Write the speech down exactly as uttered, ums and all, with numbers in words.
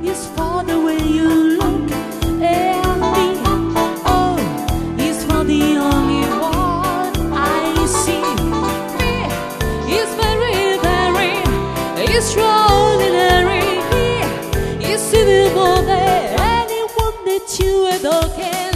is for the way you look at me. Oh, it's for the only one I see. Me is very, very extraordinary. It's even more than anyone that you ever can.